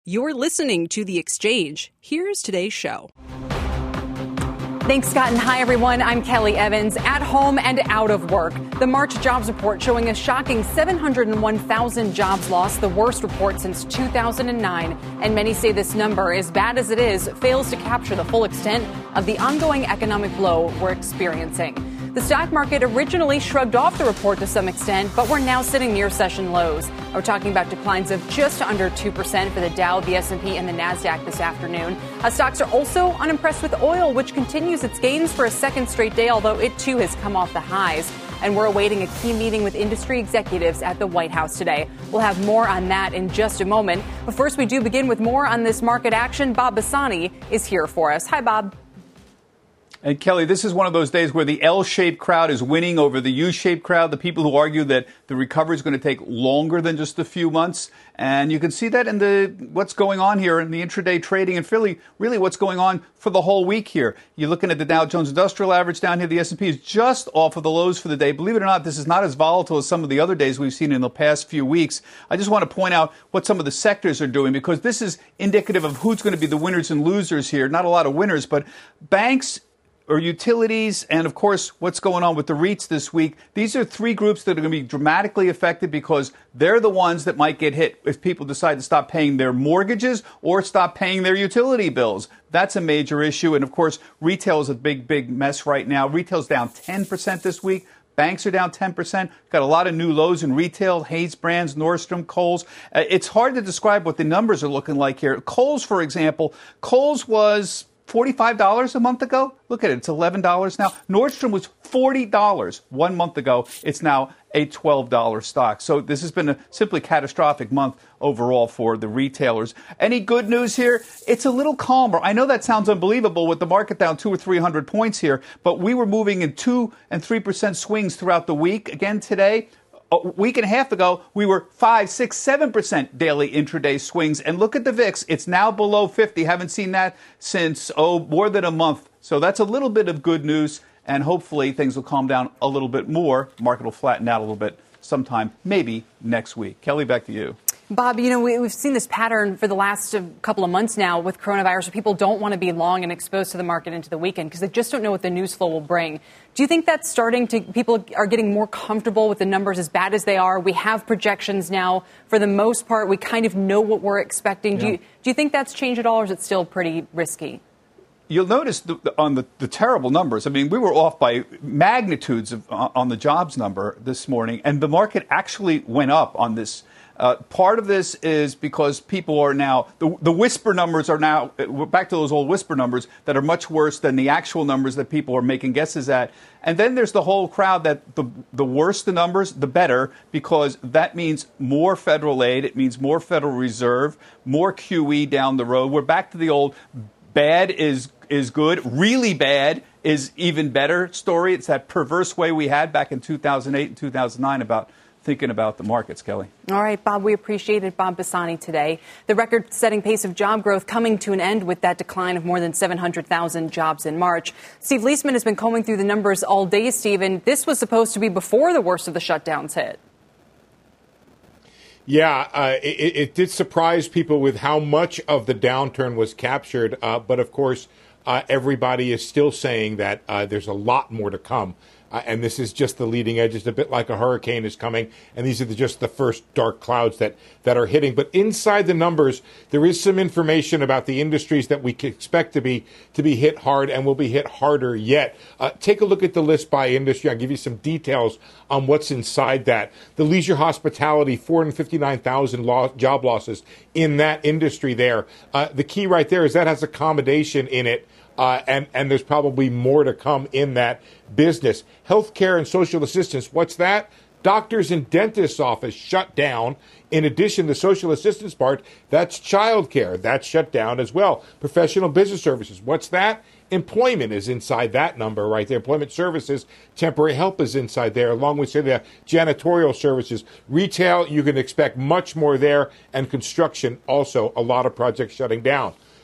You're listening to The Exchange. Here's today's show. Thanks, Scott, and hi, everyone. I'm Kelly Evans. At home and out of work. The March jobs report showing a shocking 701,000 jobs lost, the worst report since 2009. And many say this number, as bad as it is, fails to capture the full extent of the ongoing economic blow we're experiencing. The stock market originally shrugged off the report to some extent, but we're now sitting near session lows. We're talking about declines of just under 2% for the Dow, the S&P, and the Nasdaq this afternoon. Stocks are also unimpressed with oil, which continues its gains for a second straight day, although it too has come off the highs. And we're awaiting a key meeting with industry executives at the White House today. We'll have more on that in just a moment. But first, we do begin with more on this market action. Bob Bassani is here for us. Hi, Bob. And Kelly, this is one of those days where the L-shaped crowd is winning over the U-shaped crowd, the people who argue that the recovery is going to take longer than just a few months. And you can see that in what's going on here in the intraday trading and really what's going on for the whole week here. You're looking at the Dow Jones Industrial Average down here. The S&P is just off of the lows for the day. Believe it or not, this is not as volatile as some of the other days we've seen in the past few weeks. I just want to point out what some of the sectors are doing, because this is indicative of who's going to be the winners and losers here. Not a lot of winners, but banks or utilities, and of course, what's going on with the REITs this week. These are three groups that are going to be dramatically affected, because they're the ones that might get hit if people decide to stop paying their mortgages or stop paying their utility bills. That's a major issue. And of course, retail is a big mess right now. Retail's down 10% this week. Banks are down 10%. Got a lot of new lows in retail, Hays Brands, Nordstrom, Kohl's. It's hard to describe what the numbers are looking like here. Kohl's, for example, Kohl's was $45 a month ago. Look at it. It's $11 now. Nordstrom was $40 1 month ago. It's now a $12 stock. So this has been a simply catastrophic month overall for the retailers. Any good news here? It's a little calmer. I know that sounds unbelievable with the market down 200 or 300 points here, but we were moving in 2 and 3% swings throughout the week. Again today, a week and a half ago, we were 5, 6, 7% daily intraday swings. And look at the VIX. It's now below 50. Haven't seen that since, more than a month. So that's a little bit of good news. And hopefully things will calm down a little bit more. Market will flatten out a little bit sometime, maybe next week. Kelly, back to you. Bob, we've seen this pattern for the last couple of months now with coronavirus, where people don't want to be long and exposed to the market into the weekend because they just don't know what the news flow will bring. Do you think that's starting to, people are getting more comfortable with the numbers as bad as they are? We have projections now. For the most part, we kind of know what we're expecting. Yeah. Do you think that's changed at all, or is it still pretty risky? You'll notice on the terrible numbers. I mean, we were off by magnitudes on the jobs number this morning, and the market actually went up on this. Part of this is because people are now, the whisper numbers are now, we're back to those old whisper numbers that are much worse than the actual numbers that people are making guesses at. And then there's the whole crowd that the worse the numbers, the better, because that means more federal aid. It means more Federal Reserve, more QE down the road. We're back to the old bad is good, really bad is even better story. It's that perverse way we had back in 2008 and 2009 about thinking about the markets, Kelly. All right, Bob, we appreciated Bob Bassani today. The record-setting pace of job growth coming to an end with that decline of more than 700,000 jobs in March. Steve Leisman has been combing through the numbers all day, Steve, and this was supposed to be before the worst of the shutdowns hit. Yeah, it did surprise people with how much of the downturn was captured. But, of course, everybody is still saying that there's a lot more to come. And this is just the leading edge. It's a bit like a hurricane is coming, and these are just the first dark clouds that are hitting. But inside the numbers, there is some information about the industries that we expect to be hit hard and will be hit harder yet. Take a look at the list by industry. I'll give you some details on what's inside that. The leisure hospitality, 459,000 job losses in that industry there. The key right there is that has accommodation in it. And there's probably more to come in that business. Healthcare and social assistance, what's that? Doctors and dentists' office shut down. In addition, the social assistance part, that's childcare. That's shut down as well. Professional business services, what's that? Employment is inside that number right there. Employment services, temporary help is inside there, along with, say, the janitorial services. Retail, you can expect much more there. And construction, also, a lot of projects shutting down.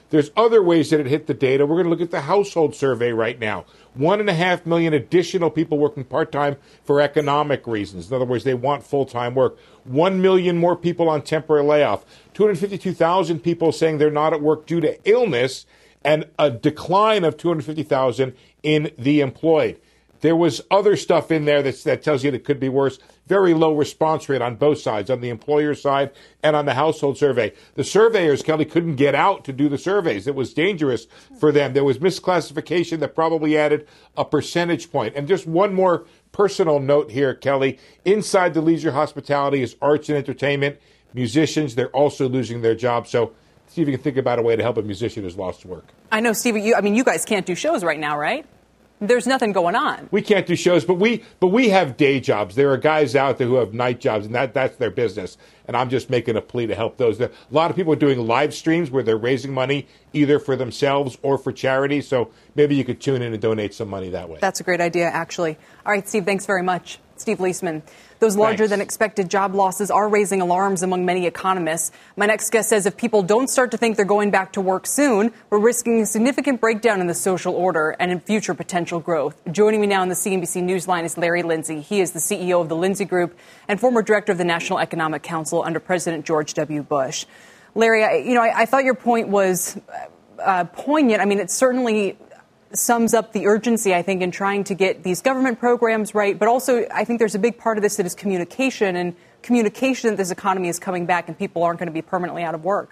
There's other ways that it hit the data. We're going to look at the household survey right now. 1.5 million additional people working part-time for economic reasons. In other words, they want full-time work. 1 million more people on temporary layoff. 252,000 people saying they're not at work due to illness, and a decline of 250,000 in the employed. There was other stuff in there that tells you that it could be worse. Very low response rate on both sides, on the employer side and on the household survey. The surveyors, Kelly, couldn't get out to do the surveys. It was dangerous for them. There was misclassification that probably added a percentage point. And just one more personal note here, Kelly. Inside the leisure hospitality is arts and entertainment. Musicians, they're also losing their jobs. So see if you can think about a way to help a musician who's lost work. I know, Steve, you guys can't do shows right now, right? There's nothing going on. We can't do shows, but we have day jobs. There are guys out there who have night jobs, and that's their business. And I'm just making a plea to help those. A lot of people are doing live streams where they're raising money either for themselves or for charity. So maybe you could tune in and donate some money that way. That's a great idea, actually. All right, Steve, thanks very much. Steve Leisman. Those larger than expected job losses are raising alarms among many economists. My next guest says if people don't start to think they're going back to work soon, we're risking a significant breakdown in the social order and in future potential growth. Joining me now on the CNBC Newsline is Larry Lindsay. He is the CEO of the Lindsay Group and former director of the National Economic Council under President George W. Bush. Larry, I thought your point was poignant. I mean, it certainly sums up the urgency, I think, in trying to get these government programs right. But also, I think there's a big part of this that is communication, and communication that this economy is coming back and people aren't going to be permanently out of work.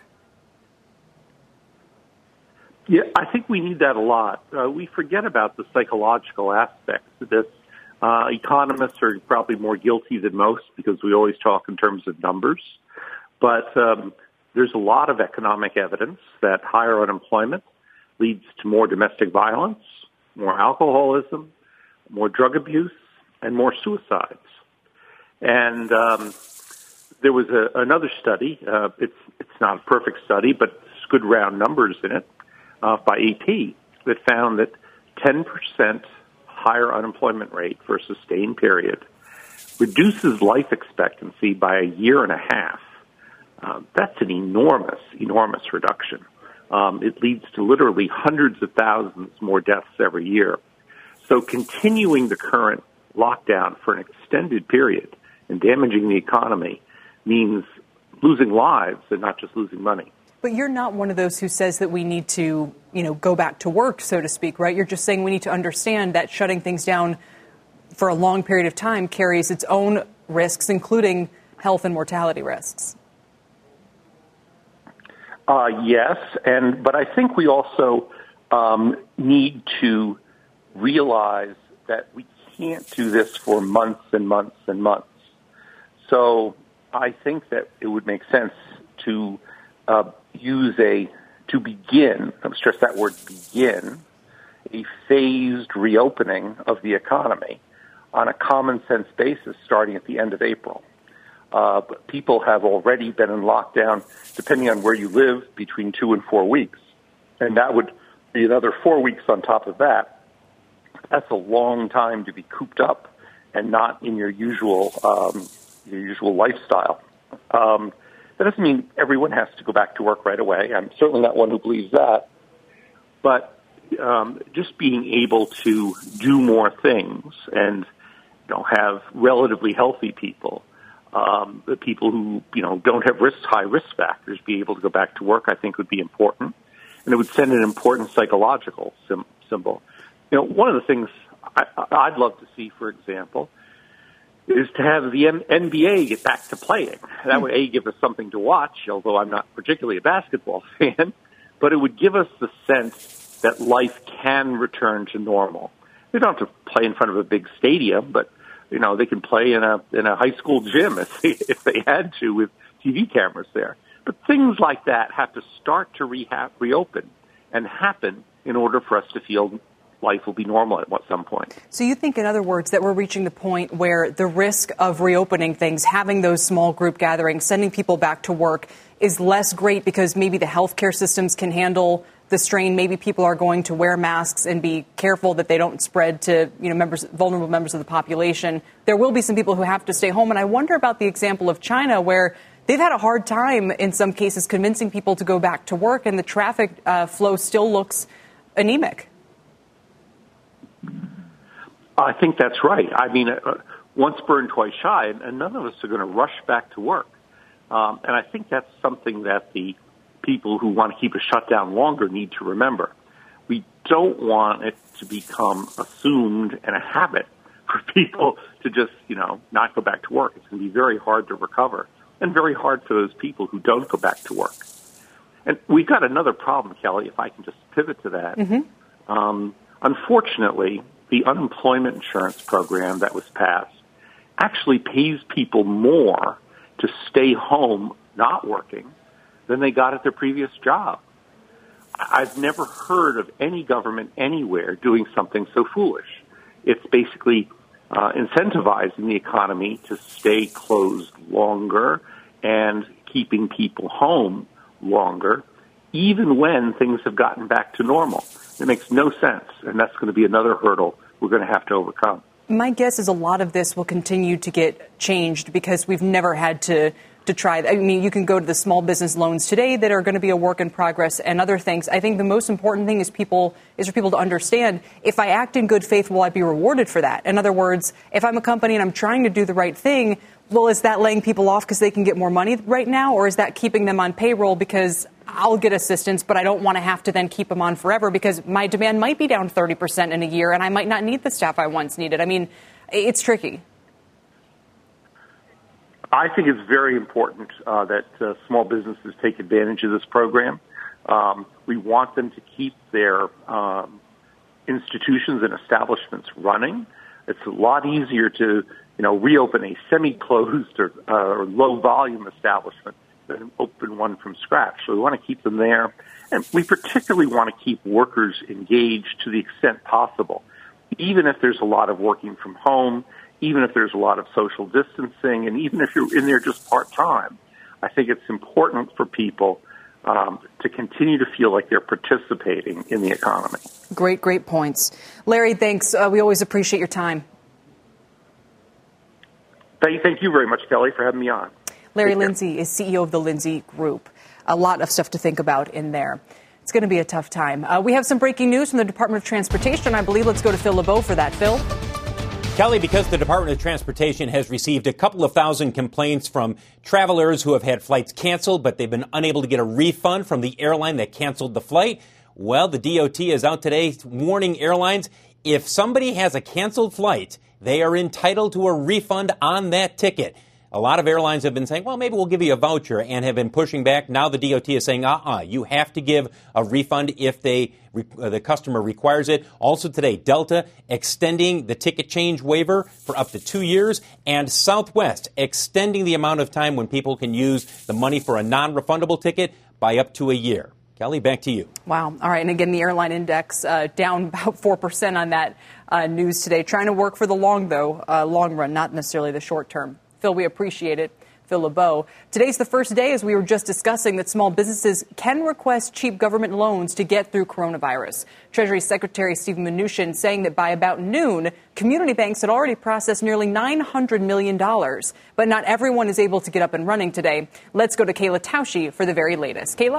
Yeah, I think we need that a lot. We forget about the psychological aspects of this. Economists are probably more guilty than most because we always talk in terms of numbers. But there's a lot of economic evidence that higher unemployment leads to more domestic violence, more alcoholism, more drug abuse, and more suicides. And there was another study. It's not a perfect study, but it's good round numbers in it by AP that found that 10% higher unemployment rate for a sustained period reduces life expectancy by 1.5 years. That's an enormous reduction. It leads to literally hundreds of thousands more deaths every year. So continuing the current lockdown for an extended period and damaging the economy means losing lives and not just losing money. But you're not one of those who says that we need to, go back to work, so to speak, right? You're just saying we need to understand that shutting things down for a long period of time carries its own risks, including health and mortality risks. Yes, but I think we also need to realize that we can't do this for months and months and months. So I think that it would make sense to begin, I'm stress that word begin, a phased reopening of the economy on a common sense basis starting at the end of April. But people have already been in lockdown, depending on where you live, between 2 and 4 weeks. And that would be another 4 weeks on top of that. That's a long time to be cooped up and not in your usual lifestyle. That doesn't mean everyone has to go back to work right away. I'm certainly not one who believes that. But just being able to do more things and have relatively healthy people, the people who, don't have high risk factors, be able to go back to work, I think would be important. And it would send an important psychological symbol. One of the things I'd love to see, for example, is to have the NBA get back to playing. That would, give us something to watch, although I'm not particularly a basketball fan, but it would give us the sense that life can return to normal. They don't have to play in front of a big stadium, but they can play in a high school gym if they had to with TV cameras there. But things like that have to start to reopen and happen in order for us to feel life will be normal at some point. So you think, in other words, that we're reaching the point where the risk of reopening things, having those small group gatherings, sending people back to work is less great because maybe the healthcare systems can handle the strain. Maybe people are going to wear masks and be careful that they don't spread to, vulnerable members of the population. There will be some people who have to stay home. And I wonder about the example of China, where they've had a hard time in some cases convincing people to go back to work, and the traffic flow still looks anemic. I think that's right. I mean, once burned, twice shy, and none of us are going to rush back to work. And I think that's something that the people who want to keep a shutdown longer need to remember. We don't want it to become assumed and a habit for people to just, not go back to work. It's going to be very hard to recover and very hard for those people who don't go back to work. And we've got another problem, Kelly, if I can just pivot to that. Mm-hmm. Unfortunately, the unemployment insurance program that was passed actually pays people more to stay home not working than they got at their previous job. I've never heard of any government anywhere doing something so foolish. It's basically incentivizing the economy to stay closed longer and keeping people home longer, even when things have gotten back to normal. It makes no sense, and that's going to be another hurdle we're going to have to overcome. My guess is a lot of this will continue to get changed because we've never had to try. I mean, you can go to the small business loans today that are going to be a work in progress and other things. I think the most important thing is for people to understand, if I act in good faith, will I be rewarded for that? In other words, if I'm a company and I'm trying to do the right thing, well, is that laying people off because they can get more money right now? Or is that keeping them on payroll because I'll get assistance, but I don't want to have to then keep them on forever because my demand might be down 30% in a year and I might not need the staff I once needed? I mean, it's tricky. I think it's very important that small businesses take advantage of this program. We want them to keep their institutions and establishments running. It's a lot easier to, reopen a semi-closed or low-volume establishment than open one from scratch. So we want to keep them there. And we particularly want to keep workers engaged to the extent possible, even if there's a lot of working from home, even if there's a lot of social distancing, and even if you're in there just part-time. I think it's important for people to continue to feel like they're participating in the economy. Great points. Larry, thanks. We always appreciate your time. Thank you very much, Kelly, for having me on. Larry Lindsay is CEO of the Lindsay Group. A lot of stuff to think about in there. It's going to be a tough time. We have some breaking news from the Department of Transportation, I believe. Let's go to Phil LeBeau for that. Phil? Kelly, because the Department of Transportation has received a couple of thousand complaints from travelers who have had flights canceled, but they've been unable to get a refund from the airline that canceled the flight. Well, the DOT is out today warning airlines, if somebody has a canceled flight, they are entitled to a refund on that ticket. A lot of airlines have been saying, well, maybe we'll give you a voucher, and have been pushing back. Now the DOT is saying, you have to give a refund if the customer requires it. Also today, Delta extending the ticket change waiver for up to 2 years, and Southwest extending the amount of time when people can use the money for a non-refundable ticket by up to a year. Kelly, back to you. Wow. All right. And again, the airline index down about 4% on that news today. Trying to work for the long run, not necessarily the short term. Phil, we appreciate it. Phil LeBeau. Today's the first day, as we were just discussing, that small businesses can request cheap government loans to get through coronavirus. Treasury Secretary Steven Mnuchin saying that by about noon, community banks had already processed nearly $900 million. But not everyone is able to get up and running today. Let's go to Kayla Tausche for the very latest. Kayla?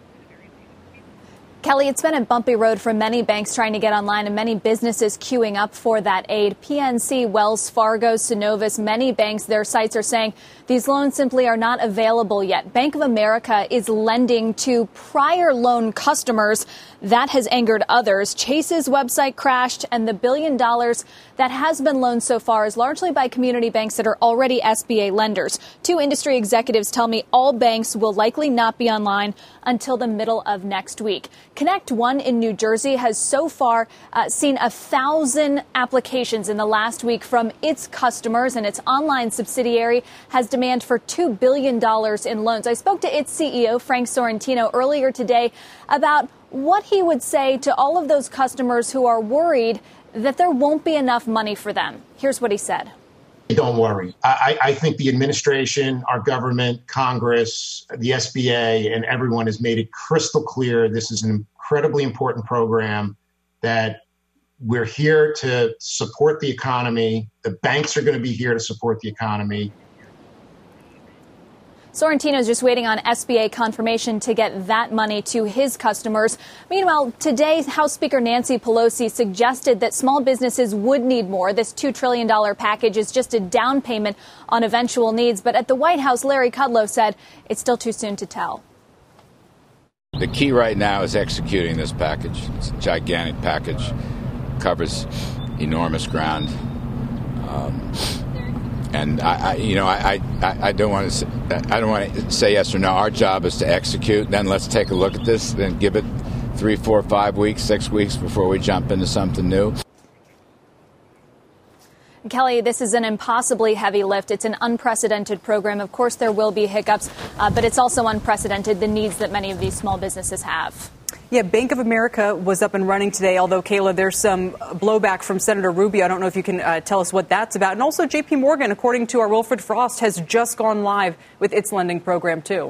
Kelly, it's been a bumpy road for many banks trying to get online and many businesses queuing up for that aid. PNC, Wells Fargo, Synovus, many banks, their sites are saying these loans simply are not available yet. Bank of America is lending to prior loan customers. That has angered others. Chase's website crashed, and the $1 billion that has been loaned so far is largely by community banks that are already SBA lenders. Two industry executives tell me all banks will likely not be online until the middle of next week. Connect One in New Jersey has so far seen 1,000 applications in the last week from its customers, and its online subsidiary has demand for $2 billion in loans. I spoke to its CEO, Frank Sorrentino, earlier today about what he would say to all of those customers who are worried that there won't be enough money for them. Here's what he said. Don't worry. I think the administration, our government, Congress, the SBA, and everyone has made it crystal clear this is an incredibly important program, that we're here to support the economy. The banks are going to be here to support the economy. Sorrentino is just waiting on SBA confirmation to get that money to his customers. Meanwhile, today, House Speaker Nancy Pelosi suggested that small businesses would need more. This $2 trillion package is just a down payment on eventual needs. But at the White House, Larry Kudlow said it's still too soon to tell. The key right now is executing this package. It's a gigantic package, covers enormous ground. And I don't want to say yes or no. Our job is to execute. Then let's take a look at this. Then give it 3, 4, 5 weeks, 6 weeks before we jump into something new. Kelly, this is an impossibly heavy lift. It's an unprecedented program. Of course, there will be hiccups, but it's also unprecedented, the needs that many of these small businesses have. Yeah, Bank of America was up and running today, although, Kayla, there's some blowback from Senator Rubio. I don't know if you can tell us what that's about. And also, J.P. Morgan, according to our Wilfred Frost, has just gone live with its lending program, too.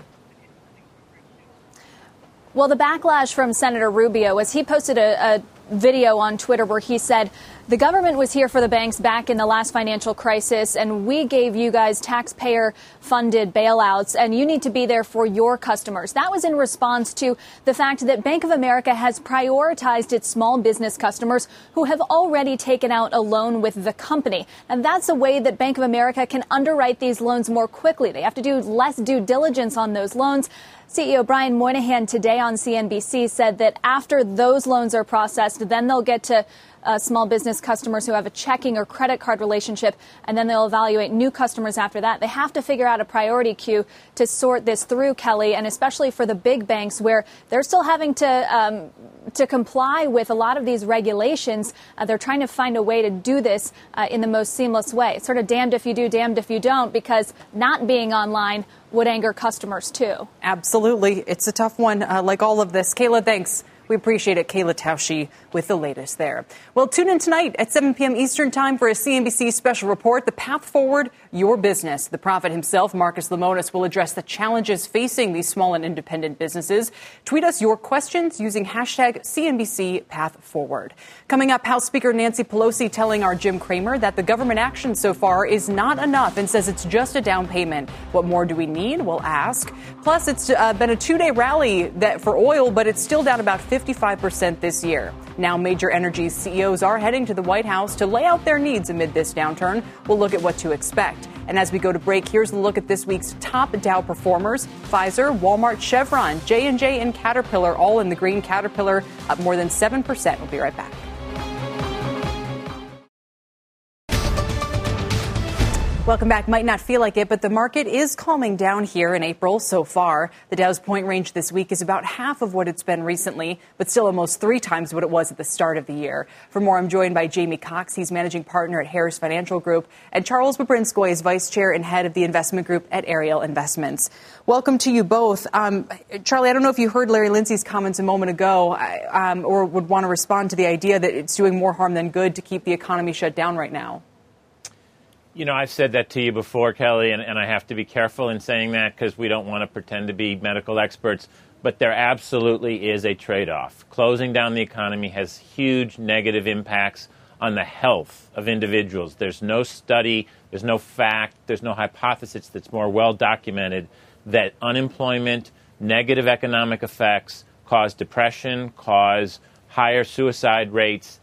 Well, the backlash from Senator Rubio was he posted a video on Twitter where he said the government was here for the banks back in the last financial crisis, and we gave you guys taxpayer-funded bailouts, and you need to be there for your customers. That was in response to the fact that Bank of America has prioritized its small business customers who have already taken out a loan with the company. And that's a way that Bank of America can underwrite these loans more quickly. They have to do less due diligence on those loans. CEO Brian Moynihan today on CNBC said that after those loans are processed, then they'll get to small business customers who have a checking or credit card relationship, and then they'll evaluate new customers after that. They have to figure out a priority queue to sort this through, Kelly, and especially for the big banks where they're still having to comply with a lot of these regulations. They're trying to find a way to do this in the most seamless way. It's sort of damned if you do, damned if you don't, because not being online would anger customers, too. Absolutely. It's a tough one, like all of this. Kayla, thanks. We appreciate it. Kayla Tausche with the latest there. Well, tune in tonight at 7 p.m. Eastern Time for a CNBC special report, The Path Forward, Your Business. The prophet himself, Marcus Lemonis, will address the challenges facing these small and independent businesses. Tweet us your questions using hashtag CNBC Path Forward. Coming up, House Speaker Nancy Pelosi telling our Jim Cramer that the government action so far is not enough and says it's just a down payment. What more do we need? We'll ask. Plus, it's been a two-day rally for oil, but it's still down about 55% this year. Now, major energy CEOs are heading to the White House to lay out their needs amid this downturn. We'll look at what to expect. And as we go to break, here's a look at this week's top Dow performers. Pfizer, Walmart, Chevron, J&J, and Caterpillar, all in the green. Caterpillar up more than 7%. We'll be right back. Welcome back. Might not feel like it, but the market is calming down here in April so far. The Dow's point range this week is about half of what it's been recently, but still almost 3 times what it was at the start of the year. For more, I'm joined by Jamie Cox. He's managing partner at Harris Financial Group, and Charles Babrinskoy is vice chair and head of the investment group at Ariel Investments. Welcome to you both. Charlie, I don't know if you heard Larry Lindsey's comments a moment ago or would want to respond to the idea that it's doing more harm than good to keep the economy shut down right now. You know, I've said that to you before, Kelly, and I have to be careful in saying that because we don't want to pretend to be medical experts. But there absolutely is a trade-off. Closing down the economy has huge negative impacts on the health of individuals. There's no study, there's no fact, there's no hypothesis that's more well documented that unemployment, negative economic effects cause depression, cause higher suicide rates.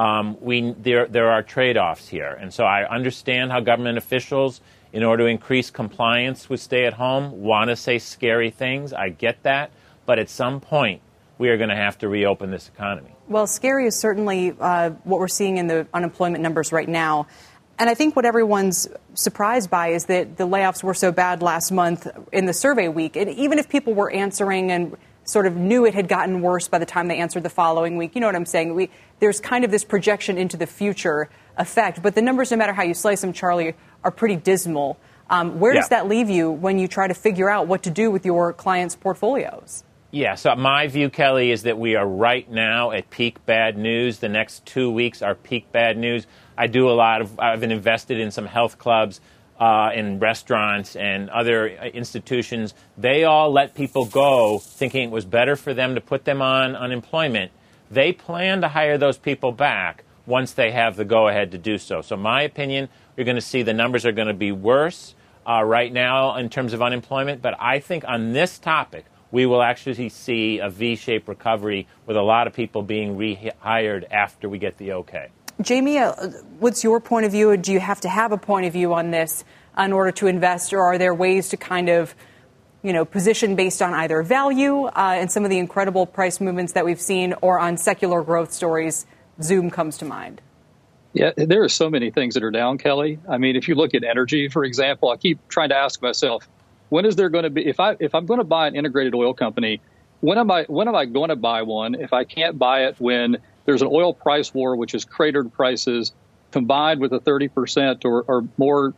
There are trade-offs here. And so I understand how government officials, in order to increase compliance with stay-at-home, want to say scary things. I get that. But at some point, we are going to have to reopen this economy. Well, scary is certainly what we're seeing in the unemployment numbers right now. And I think what everyone's surprised by is that the layoffs were so bad last month in the survey week. And even if people were answering and sort of knew it had gotten worse by the time they answered the following week. You know what I'm saying? There's kind of this projection into the future effect. But the numbers, no matter how you slice them, Charlie, are pretty dismal. Where does that leave you when you try to figure out what to do with your clients' portfolios? Yeah, so my view, Kelly, is that we are right now at peak bad news. The next 2 weeks are peak bad news. I've been invested in some health clubs, in restaurants and other institutions. They all let people go thinking it was better for them to put them on unemployment. They plan to hire those people back once they have the go-ahead to do so. So my opinion, you're going to see the numbers are going to be worse. right now in terms of unemployment. But I think on this topic, we will actually see a V-shaped recovery with a lot of people being rehired after we get the okay. Jamie, what's your point of view? Do you have to have a point of view on this in order to invest, or are there ways to kind of, position based on either value and some of the incredible price movements that we've seen, or on secular growth stories? Zoom comes to mind. Yeah, there are so many things that are down, Kelly. I mean, if you look at energy, for example, I keep trying to ask myself, when is there going to be, if I'm going to buy an integrated oil company, when am I going to buy one if I can't buy it when there's an oil price war, which has cratered prices, combined with a 30% or more,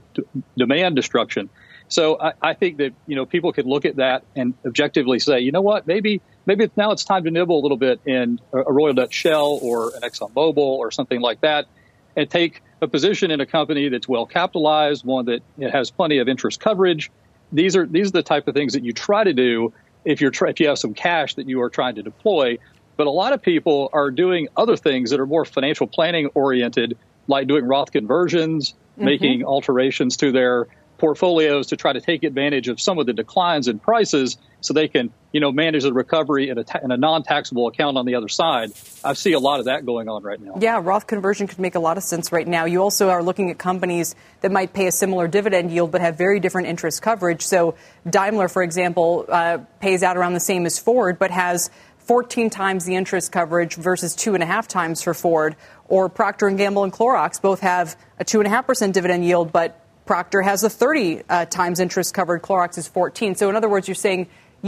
demand destruction? So I think that, people could look at that and objectively say, you know what, maybe now it's time to nibble a little bit in a Royal Dutch Shell or an ExxonMobil or something like that, and take a position in a company that's well capitalized, one that has plenty of interest coverage. These are the type of things that you try to do if you have some cash that you are trying to deploy. But a lot of people are doing other things that are more financial planning oriented, like doing Roth conversions, making alterations to their portfolios to try to take advantage of some of the declines in prices so they can, manage the recovery in a non-taxable account on the other side. I see a lot of that going on right now. Yeah, Roth conversion could make a lot of sense right now. You also are looking at companies that might pay a similar dividend yield but have very different interest coverage. So Daimler, for example, pays out around the same as Ford but has 14 times the interest coverage versus 2.5 times for Ford. Or Procter & Gamble and Clorox both have a 2.5% dividend yield, but Procter has a 30 times interest covered. Clorox is 14. So in other words, you're saying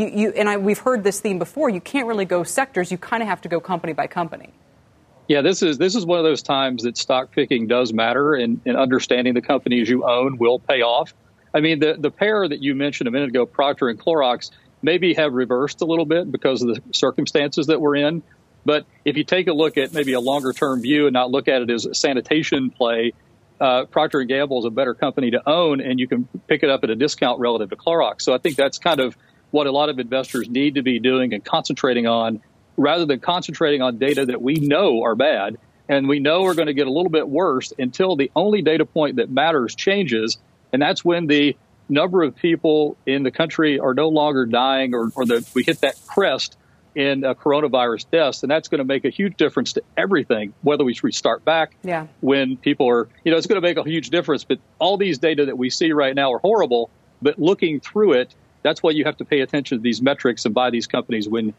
we've heard this theme before. You can't really go sectors. You kind of have to go company by company. Yeah, this is one of those times that stock picking does matter, and understanding the companies you own will pay off. I mean, the pair that you mentioned a minute ago, Procter and Clorox, maybe have reversed a little bit because of the circumstances that we're in. But if you take a look at maybe a longer term view and not look at it as a sanitation play, Procter & Gamble is a better company to own, and you can pick it up at a discount relative to Clorox. So I think that's kind of what a lot of investors need to be doing and concentrating on, rather than concentrating on data that we know are bad and we know are going to get a little bit worse until the only data point that matters changes. And that's when the number of people in the country are no longer dying, or we hit that crest in coronavirus deaths, and that's going to make a huge difference to everything, whether we restart back, when people are, it's going to make a huge difference. But all these data that we see right now are horrible, but looking through it, that's why you have to pay attention to these metrics and buy these companies when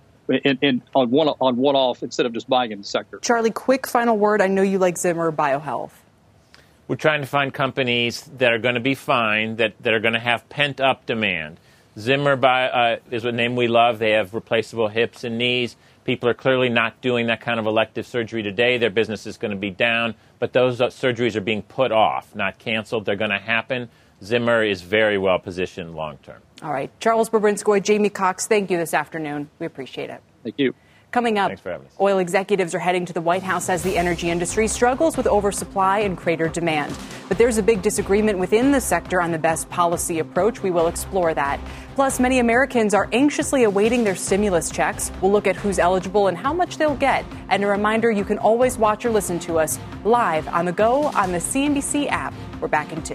on one-off instead of just buying in the sector. Charlie, quick final word. I know you like Zimmer Biohealth. We're trying to find companies that are going to be fine, that are going to have pent-up demand. Zimmer is a name we love. They have replaceable hips and knees. People are clearly not doing that kind of elective surgery today. Their business is going to be down, but those surgeries are being put off, not canceled. They're going to happen. Zimmer is very well positioned long term. All right. Charles Bobrinskoy, Jamie Cox, thank you this afternoon. We appreciate it. Thank you. Coming up, thanks for having us. Oil executives are heading to the White House as the energy industry struggles with oversupply and cratered demand. But there's a big disagreement within the sector on the best policy approach. We will explore that. Plus, many Americans are anxiously awaiting their stimulus checks. We'll look at who's eligible and how much they'll get. And a reminder, you can always watch or listen to us live on the go on the CNBC app. We're back in 2.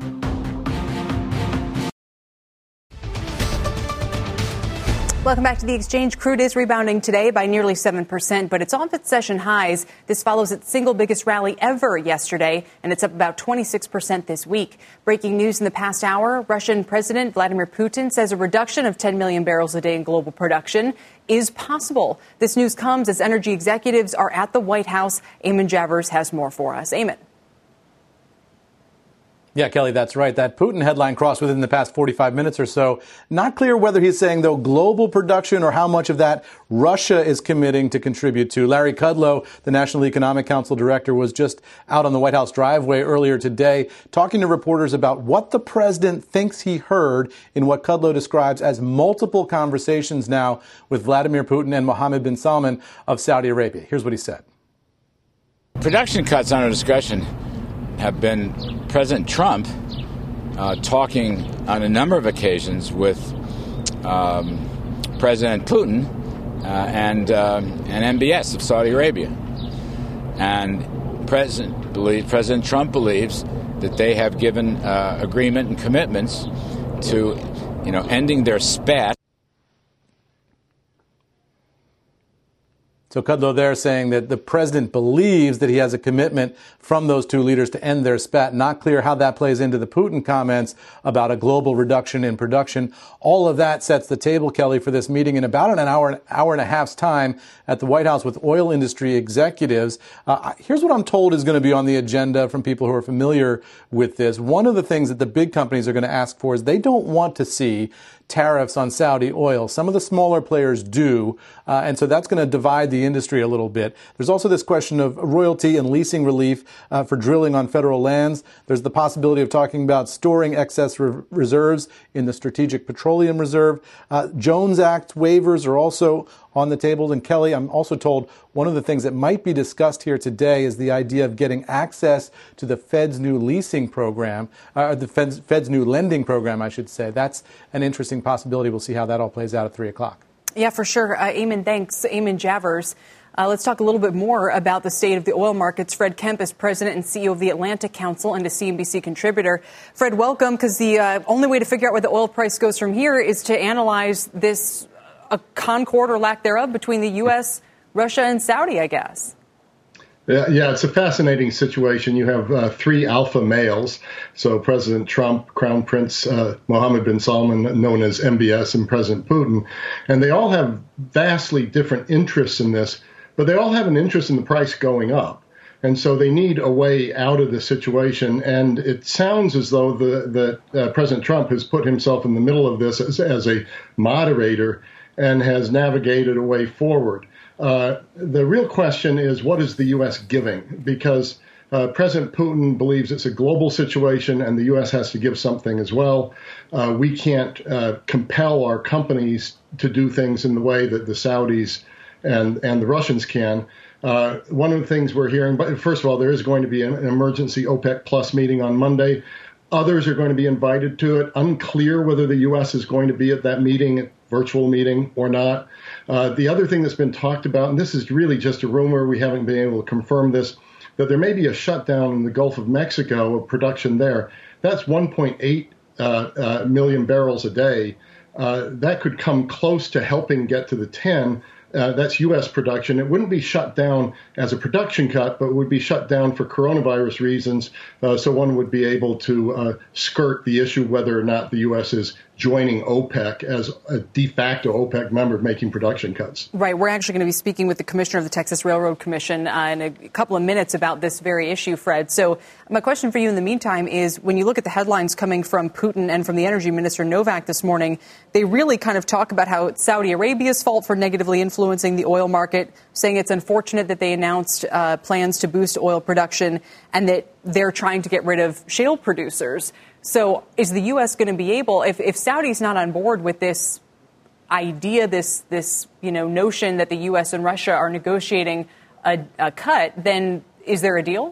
Welcome back to the exchange. Crude is rebounding today by nearly 7%, but it's off its session highs. This follows its single biggest rally ever yesterday, and it's up about 26% this week. Breaking news in the past hour, Russian President Vladimir Putin says a reduction of 10 million barrels a day in global production is possible. This news comes as energy executives are at the White House. Eamon Javers has more for us. Eamon. Yeah, Kelly, that's right. That Putin headline crossed within the past 45 minutes or so. Not clear whether he's saying, though, global production or how much of that Russia is committing to contribute to. Larry Kudlow, the National Economic Council director, was just out on the White House driveway earlier today talking to reporters about what the president thinks he heard in what Kudlow describes as multiple conversations now with Vladimir Putin and Mohammed bin Salman of Saudi Arabia. Here's what he said. Production cuts under discussion have been President Trump talking on a number of occasions with President Putin and MBS of Saudi Arabia. And President Trump believes that they have given agreement and commitments to, ending their spat. So Kudlow there saying that the president believes that he has a commitment from those two leaders to end their spat. Not clear how that plays into the Putin comments about a global reduction in production. All of that sets the table, Kelly, for this meeting in about an hour and a half's time at the White House with oil industry executives. Here's what I'm told is going to be on the agenda from people who are familiar with this. One of the things that the big companies are going to ask for is they don't want to see tariffs on Saudi oil. Some of the smaller players do, and so that's going to divide the industry a little bit. There's also this question of royalty and leasing relief for drilling on federal lands. There's the possibility of talking about storing excess reserves in the Strategic Petroleum Reserve. Jones Act waivers are also on the table. And Kelly, I'm also told one of the things that might be discussed here today is the idea of getting access to the Fed's new leasing program, the Fed's new lending program, I should say. That's an interesting possibility. We'll see how that all plays out at 3 o'clock. Yeah, for sure. Eamon, thanks. Eamon Javers. Let's talk a little bit more about the state of the oil markets. Fred Kemp is president and CEO of the Atlantic Council and a CNBC contributor. Fred, welcome, because the only way to figure out where the oil price goes from here is to analyze this a concord or lack thereof between the U.S., Russia, and Saudi, I guess. Yeah, it's a fascinating situation. You have three alpha males. So President Trump, Crown Prince Mohammed bin Salman, known as MBS, and President Putin. And they all have vastly different interests in this, but they all have an interest in the price going up. And so they need a way out of the situation. And it sounds as though President Trump has put himself in the middle of this as a moderator and has navigated a way forward. The real question is, what is the U.S. giving? Because President Putin believes it's a global situation and the U.S. has to give something as well. We can't compel our companies to do things in the way that the Saudis and the Russians can. One of the things we're hearing, but first of all, there is going to be an emergency OPEC Plus meeting on Monday. Others are going to be invited to it. Unclear whether the U.S. is going to be at that meeting, virtual meeting, or not. The other thing that's been talked about, and this is really just a rumor, we haven't been able to confirm this, that there may be a shutdown in the Gulf of Mexico of production there. That's 1.8 million barrels a day. That could come close to helping get to the 10. That's U.S. production. It wouldn't be shut down as a production cut, but would be shut down for coronavirus reasons. So one would be able to skirt the issue whether or not the U.S. is joining OPEC as a de facto OPEC member making production cuts. Right. We're actually going to be speaking with the commissioner of the Texas Railroad Commission in a couple of minutes about this very issue, Fred. So my question for you in the meantime is, when you look at the headlines coming from Putin and from the energy minister Novak this morning, they really kind of talk about how it's Saudi Arabia's fault for negatively influencing the oil market, saying it's unfortunate that they announced plans to boost oil production and that they're trying to get rid of shale producers. So is the U.S. going to be able, if Saudi's not on board with this idea, this notion that the U.S. and Russia are negotiating a cut, then is there a deal?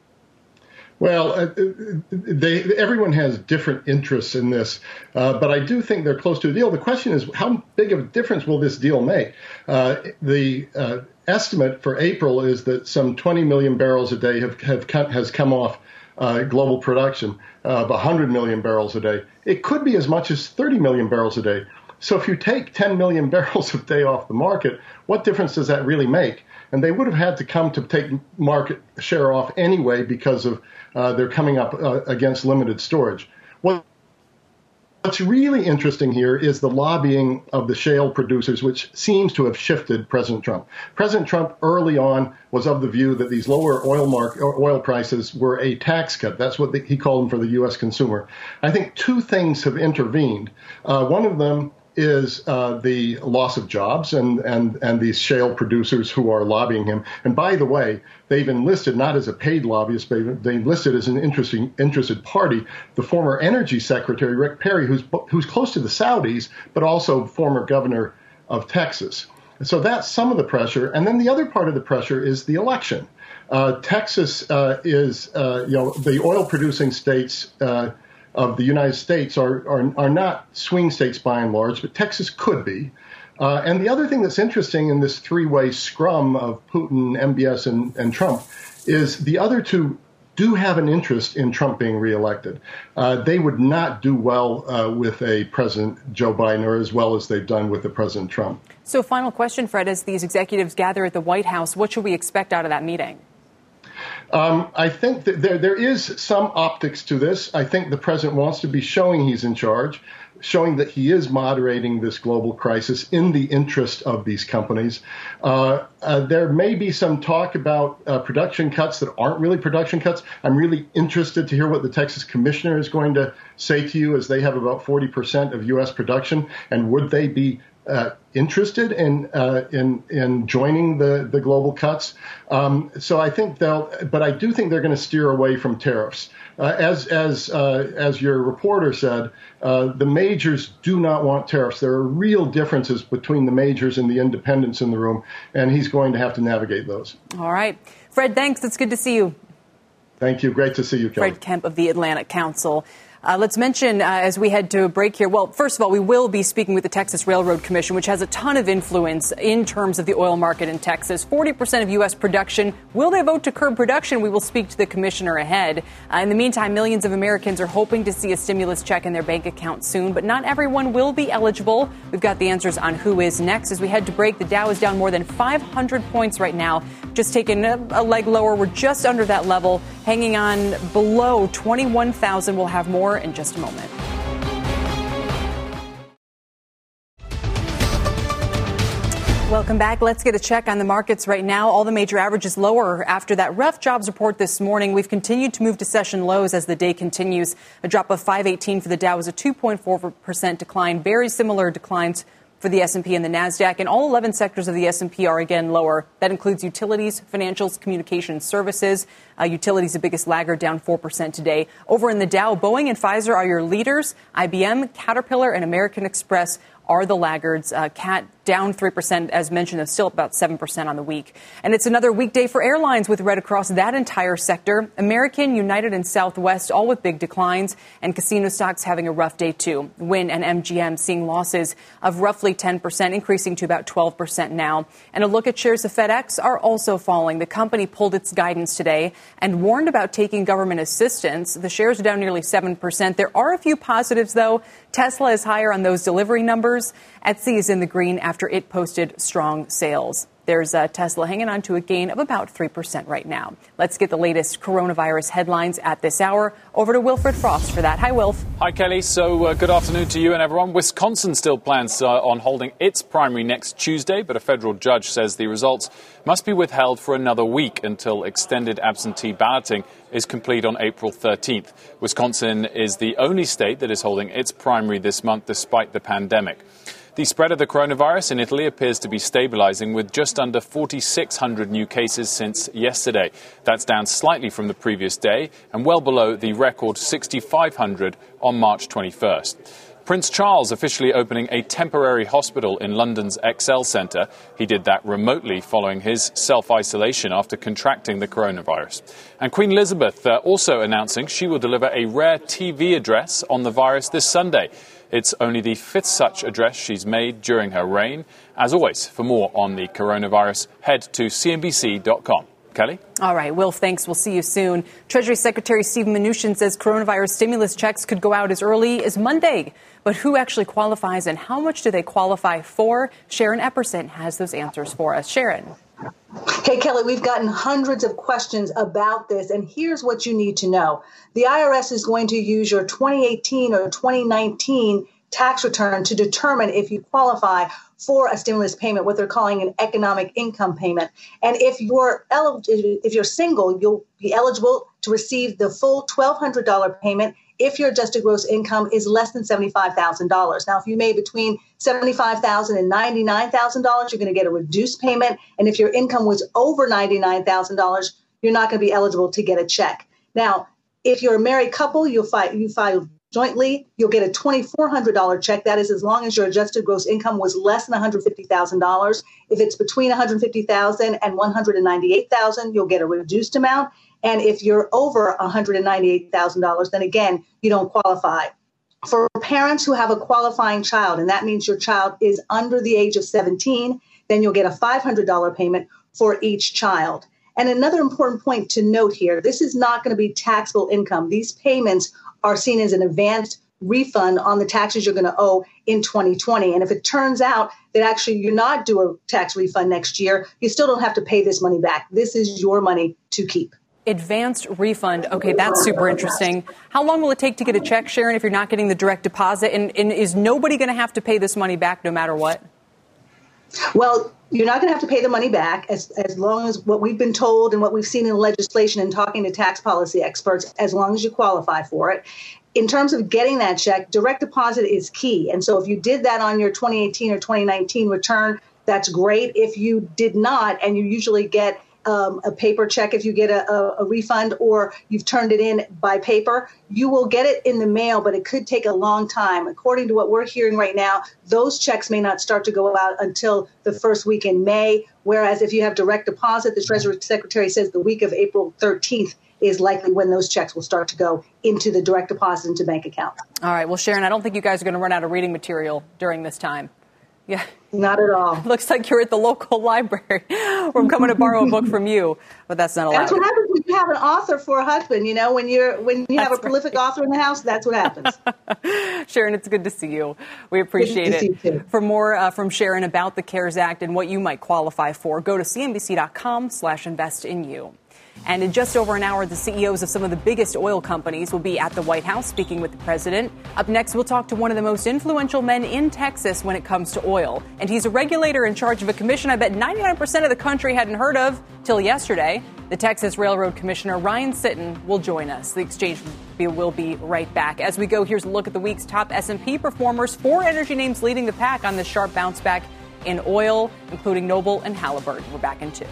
Well, everyone has different interests in this, but I do think they're close to a deal. The question is, how big of a difference will this deal make? The estimate for April is that some 20 million barrels a day has come off global production of 100 million barrels a day. It could be as much as 30 million barrels a day. So if you take 10 million barrels a day off the market, what difference does that really make? And they would have had to come to take market share off anyway because of they're coming up against limited storage. What's really interesting here is the lobbying of the shale producers, which seems to have shifted President Trump. President Trump early on was of the view that these lower oil prices were a tax cut. That's what he called them for the U.S. consumer. I think two things have intervened. One of them is the loss of jobs and these shale producers who are lobbying him. And by the way, they've enlisted, not as a paid lobbyist, but they enlisted as an interested party, the former energy secretary, Rick Perry, who's close to the Saudis, but also former governor of Texas. So that's some of the pressure. And then the other part of the pressure is the election. Texas is, the oil producing states of the United States are not swing states by and large, but Texas could be. And the other thing that's interesting in this three-way scrum of Putin, MBS, and Trump is the other two do have an interest in Trump being reelected. They would not do well with a President Joe Biden, or as well as they've done with the President Trump. So final question, Fred, as these executives gather at the White House, what should we expect out of that meeting? I think that there is some optics to this. I think the president wants to be showing he's in charge, showing that he is moderating this global crisis in the interest of these companies. There may be some talk about production cuts that aren't really production cuts. I'm really interested to hear what the Texas commissioner is going to say to you, as they have about 40% of U.S. production, and would they be interested in joining the global cuts. So I think but I do think they're going to steer away from tariffs. As your reporter said, the majors do not want tariffs. There are real differences between the majors and the independents in the room, and he's going to have to navigate those. All right. Fred, thanks. It's good to see you. Thank you. Great to see you, Kelly. Fred Kemp of the Atlantic Council. Let's mention, as we head to a break here, well, first of all, we will be speaking with the Texas Railroad Commission, which has a ton of influence in terms of the oil market in Texas. 40% of U.S. production. Will they vote to curb production? We will speak to the commissioner ahead. In the meantime, millions of Americans are hoping to see a stimulus check in their bank account soon, but not everyone will be eligible. We've got the answers on who is next. As we head to break, the Dow is down more than 500 points right now, just taking a leg lower. We're just under that level, hanging on below 21,000. We'll have more in just a moment. Welcome back. Let's get a check on the markets right now. All the major averages lower after that rough jobs report this morning. We've continued to move to session lows as the day continues. A drop of 518 for the Dow is a 2.4% decline. Very similar declines for the S&P and the NASDAQ, and all 11 sectors of the S&P are again lower. That includes utilities, financials, communications, services. Utilities, the biggest laggard, down 4% today. Over in the Dow, Boeing and Pfizer are your leaders. IBM, Caterpillar, and American Express are the laggards. CAT down 3%, as mentioned, though still about 7% on the week. And it's another weekday for airlines with red across that entire sector. American, United, and Southwest all with big declines, and casino stocks having a rough day too. Wynn and MGM seeing losses of roughly 10%, increasing to about 12% now. And a look at shares of FedEx are also falling. The company pulled its guidance today and warned about taking government assistance. The shares are down nearly 7%. There are a few positives, though. Tesla is higher on those delivery numbers. Etsy is in the green after it posted strong sales. There's Tesla hanging on to a gain of about 3% right now. Let's get the latest coronavirus headlines at this hour. Over to Wilfred Frost for that. Hi, Wilf. Hi, Kelly. So good afternoon to you and everyone. Wisconsin still plans on holding its primary next Tuesday, but a federal judge says the results must be withheld for another week until extended absentee balloting is complete on April 13th. Wisconsin is the only state that is holding its primary this month despite the pandemic. The spread of the coronavirus in Italy appears to be stabilizing with just under 4,600 new cases since yesterday. That's down slightly from the previous day and well below the record 6,500 on March 21st. Prince Charles officially opening a temporary hospital in London's ExCeL Centre. He did that remotely following his self-isolation after contracting the coronavirus. And Queen Elizabeth also announcing she will deliver a rare TV address on the virus this Sunday. It's only the fifth such address she's made during her reign. As always, for more on the coronavirus, head to cnbc.com. Kelly? All right, Will, thanks. We'll see you soon. Treasury Secretary Steven Mnuchin says coronavirus stimulus checks could go out as early as Monday. But who actually qualifies and how much do they qualify for? Sharon Epperson has those answers for us. Sharon. Hey, Kelly, we've gotten hundreds of questions about this, and here's what you need to know. The IRS is going to use your 2018 or 2019 tax return to determine if you qualify for a stimulus payment, what they're calling an economic income payment. And if you're single, you'll be eligible to receive the full $1,200 payment if your adjusted gross income is less than $75,000. Now, if you made between $75,000 and $99,000, you're going to get a reduced payment. And if your income was over $99,000, you're not going to be eligible to get a check. Now, if you're a married couple, you file jointly, you'll get a $2,400 check. That is as long as your adjusted gross income was less than $150,000. If it's between $150,000 and $198,000, you'll get a reduced amount. And if you're over $198,000, then again, you don't qualify. For parents who have a qualifying child, and that means your child is under the age of 17, then you'll get a $500 payment for each child. And another important point to note here, this is not going to be taxable income. These payments are seen as an advanced refund on the taxes you're going to owe in 2020. And if it turns out that actually you're not due a tax refund next year, you still don't have to pay this money back. This is your money to keep. Advanced refund. Okay, that's super interesting. How long will it take to get a check, Sharon, if you're not getting the direct deposit? And is nobody going to have to pay this money back no matter what? Well, you're not going to have to pay the money back as long as what we've been told and what we've seen in legislation and talking to tax policy experts, as long as you qualify for it. In terms of getting that check, direct deposit is key. And so if you did that on your 2018 or 2019 return, that's great. If you did not, and you usually get a paper check if you get a refund, or you've turned it in by paper, you will get it in the mail, but it could take a long time. According to what we're hearing right now, those checks may not start to go out until the first week in May, whereas if you have direct deposit, the Treasury Secretary says the week of April 13th is likely when those checks will start to go into the direct deposit into bank account. All right. Well, Sharon, I don't think you guys are going to run out of reading material during this time. Yeah. Not at all. Looks like you're at the local library. I'm coming to borrow a book from you, but that's not allowed. That's what happens when you have an author for a husband. You know, when you have a prolific author in the house, that's what happens. Sharon, it's good to see you. We appreciate it. For more from Sharon about the CARES Act and what you might qualify for, go to cnbc.com/investinYou. And in just over an hour, the CEOs of some of the biggest oil companies will be at the White House speaking with the president. Up next, we'll talk to one of the most influential men in Texas when it comes to oil. And he's a regulator in charge of a commission I bet 99% of the country hadn't heard of till yesterday. The Texas Railroad Commissioner, Ryan Sitton, will join us. The Exchange will be right back. As we go, here's a look at the week's top S&P performers. 4 energy names leading the pack on this sharp bounce back in oil, including Noble and Halliburton. We're back in 2.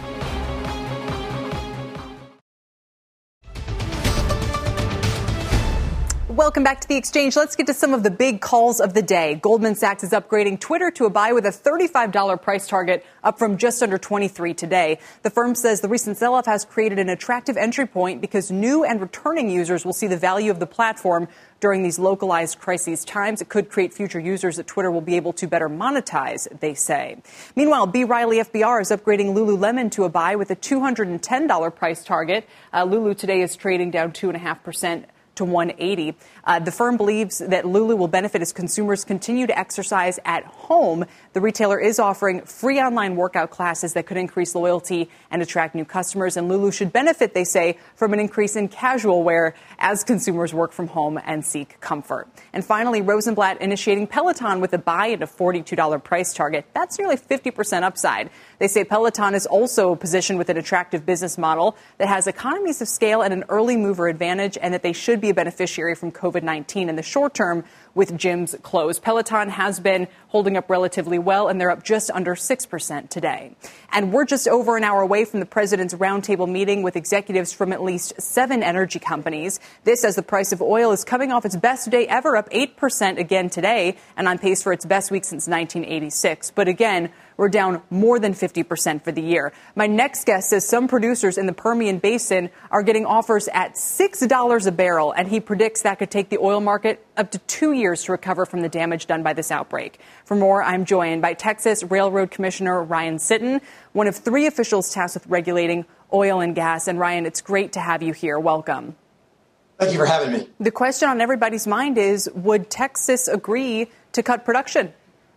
Welcome back to The Exchange. Let's get to some of the big calls of the day. Goldman Sachs is upgrading Twitter to a buy with a $35 price target, up from just under $23 today. The firm says the recent sell-off has created an attractive entry point because new and returning users will see the value of the platform during these localized crises times. It could create future users that Twitter will be able to better monetize, they say. Meanwhile, B. Riley FBR is upgrading Lululemon to a buy with a $210 price target. Lulu today is trading down 2.5%. to 180. The firm believes that Lulu will benefit as consumers continue to exercise at home. The retailer is offering free online workout classes that could increase loyalty and attract new customers. And Lulu should benefit, they say, from an increase in casual wear as consumers work from home and seek comfort. And finally, Rosenblatt initiating Peloton with a buy at a $42 price target. That's nearly 50% upside. They say Peloton is also positioned with an attractive business model that has economies of scale and an early mover advantage, and that they should be a beneficiary from COVID-19 in the short term with gyms closed. Peloton has been holding up relatively well, and they're up just under 6% today. And we're just over an hour away from the president's roundtable meeting with executives from at least 7 energy companies. This as the price of oil is coming off its best day ever, up 8% again today, and on pace for its best week since 1986. But again, we're down more than 50% for the year. My next guest says some producers in the Permian Basin are getting offers at $6 a barrel, and he predicts that could take the oil market up to 2 years to recover from the damage done by this outbreak. For more, I'm joined by Texas Railroad Commissioner Ryan Sitton, one of 3 officials tasked with regulating oil and gas. And Ryan, it's great to have you here. Welcome. Thank you for having me. The question on everybody's mind is, would Texas agree to cut production?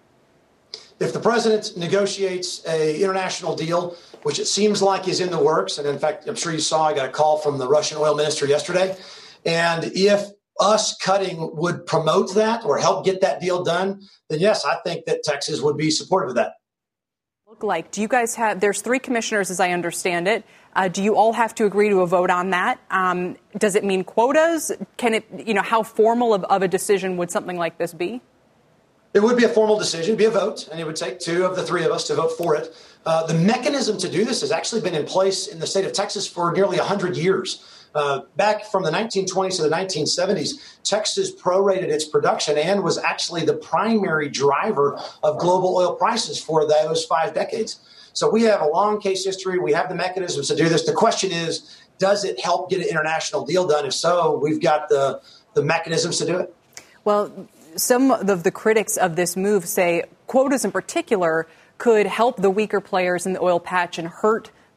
If the president negotiates an international deal, which it seems like is in the works, and in fact, I'm sure you saw I got a call from the Russian oil minister yesterday, and if us cutting would promote that or help get that deal done, then yes, I think that Texas would be supportive of that. Look like, do you guys have, there's 3 commissioners as I understand it. Do you all have to agree to a vote on that? Does it mean quotas? Can it, how formal of a decision would something like this be? It would be a formal decision, it'd be a vote, and it would take 2 of the 3 of us to vote for it. The mechanism to do this has actually been in place in the state of Texas for nearly 100 years. Back from the 1920s to the 1970s, Texas prorated its production and was actually the primary driver of global oil prices for those 5 decades. So we have a long case history. We have the mechanisms to do this. The question is, does it help get an international deal done? If so, we've got the mechanisms to do it. Well, some of the critics of this move say quotas in particular could help the weaker players in the oil patch and hurt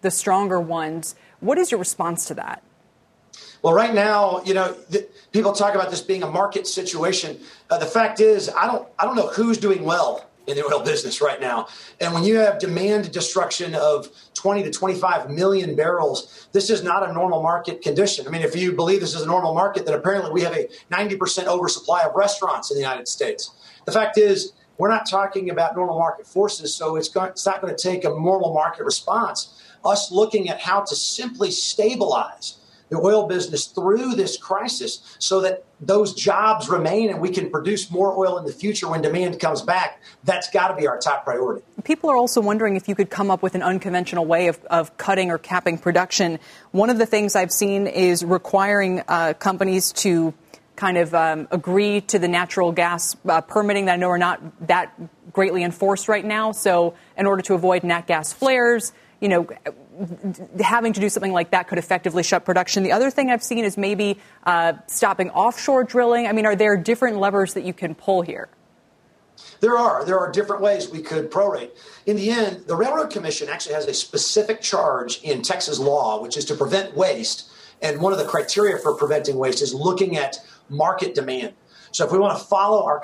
the stronger ones. What is your response to that? Well, right now, people talk about this being a market situation. The fact is, I don't know who's doing well in the oil business right now. And when you have demand destruction of 20 to 25 million barrels, this is not a normal market condition. I mean, if you believe this is a normal market, then apparently we have a 90% oversupply of restaurants in the United States. The fact is, we're not talking about normal market forces, so it's not going to take a normal market response. Us looking at how to simply stabilize the oil business through this crisis so that those jobs remain and we can produce more oil in the future when demand comes back, that's got to be our top priority. People are also wondering if you could come up with an unconventional way of cutting or capping production. One of the things I've seen is requiring companies to kind of agree to the natural gas permitting that I know are not that greatly enforced right now. So in order to avoid nat gas flares, having to do something like that could effectively shut production. The other thing I've seen is maybe stopping offshore drilling. I mean, are there different levers that you can pull here? There are different ways we could prorate. In the end, the Railroad Commission actually has a specific charge in Texas law, which is to prevent waste. And one of the criteria for preventing waste is looking at market demand. So if we want to follow our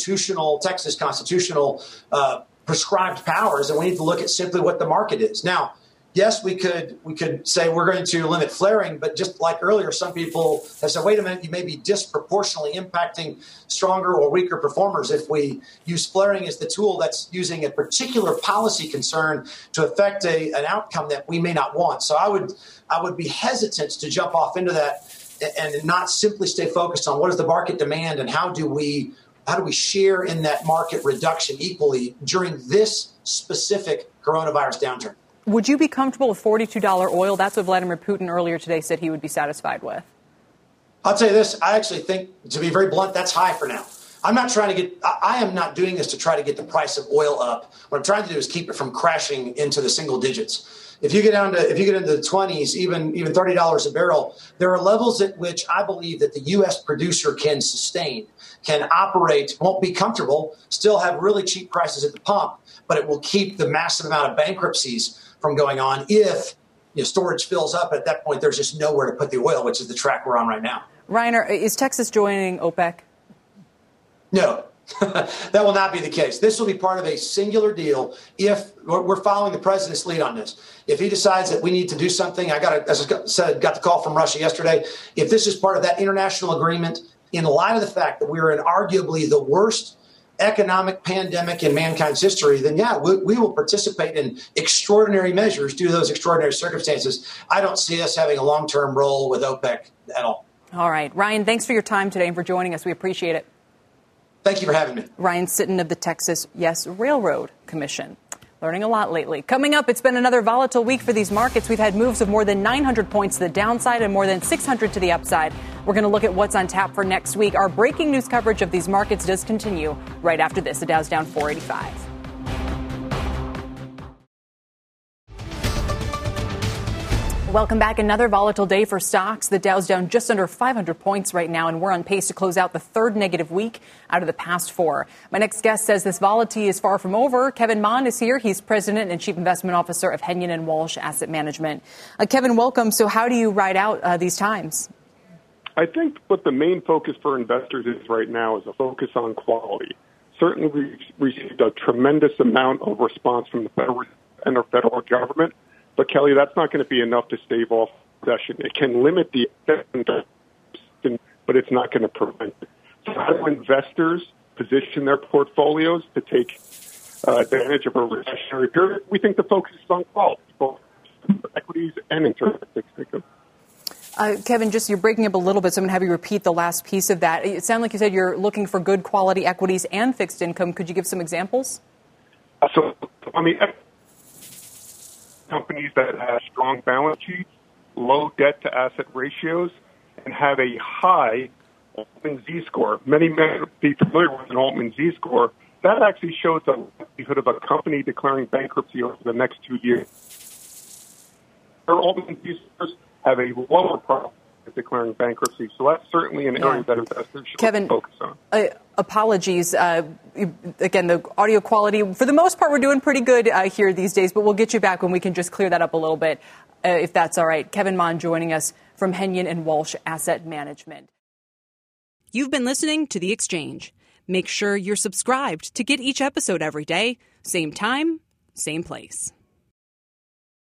Texas constitutional prescribed powers, then we need to look at simply what the market is. Now, yes, we could say we're going to limit flaring, but just like earlier, some people have said, wait a minute, you may be disproportionately impacting stronger or weaker performers if we use flaring as the tool that's using a particular policy concern to affect an outcome that we may not want. So I would be hesitant to jump off into that and not simply stay focused on what is the market demand and how do we share in that market reduction equally during this specific coronavirus downturn. Would you be comfortable with $42 oil? That's what Vladimir Putin earlier today said he would be satisfied with. I'll tell you this. I actually think, to be very blunt, that's high for now. I am not doing this to try to get the price of oil up. What I'm trying to do is keep it from crashing into the single digits. If you get into the 20s, even $30 a barrel, there are levels at which I believe that the U.S. producer can sustain, can operate, won't be comfortable, still have really cheap prices at the pump, but it will keep the massive amount of bankruptcies from going on. If storage fills up, at that point, there's just nowhere to put the oil, which is the track we're on right now. Ryan, is Texas joining OPEC? No. That will not be the case. This will be part of a singular deal. If we're following the president's lead on this, if he decides that we need to do something, as I said, got the call from Russia yesterday. If this is part of that international agreement, in light of the fact that we are in arguably the worst economic pandemic in mankind's history, then we will participate in extraordinary measures due to those extraordinary circumstances. I don't see us having a long-term role with OPEC at all. All right. Ryan, thanks for your time today and for joining us. We appreciate it. Thank you for having me. Ryan Sitton of the Texas Railroad Commission. Learning a lot lately. Coming up, it's been another volatile week for these markets. We've had moves of more than 900 points to the downside and more than 600 to the upside. We're going to look at what's on tap for next week. Our breaking news coverage of these markets does continue right after this. The Dow's down 485. Welcome back. Another volatile day for stocks. The Dow's down just under 500 points right now, and we're on pace to close out the third negative week out of the past four. My next guest says this volatility is far from over. Kevin Mon is here. He's president and chief investment officer of Hennion and Walsh Asset Management. Kevin, welcome. So how do you ride out these times? I think what the main focus for investors is right now is a focus on quality. Certainly, we received a tremendous amount of response from the federal and the federal government. But, Kelly, that's not going to be enough to stave off recession. It can limit the effect, but it's not going to prevent it. So how do investors position their portfolios to take advantage of a recessionary period? We think the focus is on quality, both equities and in terms of fixed income. Kevin, you're breaking up a little bit, so I'm going to have you repeat the last piece of that. It sounded like you said you're looking for good quality equities and fixed income. Could you give some examples? So on the companies that have strong balance sheets, low debt-to-asset ratios, and have a high Altman Z-score. Many may be familiar with an Altman Z-score. That actually shows the likelihood of a company declaring bankruptcy over the next 2 years. Their Altman Z-scores have a lower probability of declaring bankruptcy, so that's certainly an area that investors should focus on. Apologies. again, the audio quality, for the most part, we're doing pretty good here these days, but we'll get you back when we can just clear that up a little bit, if that's all right. Kevin Mon joining us from Henyon and Walsh Asset Management. You've been listening to The Exchange. Make sure you're subscribed to get each episode every day, same time, same place.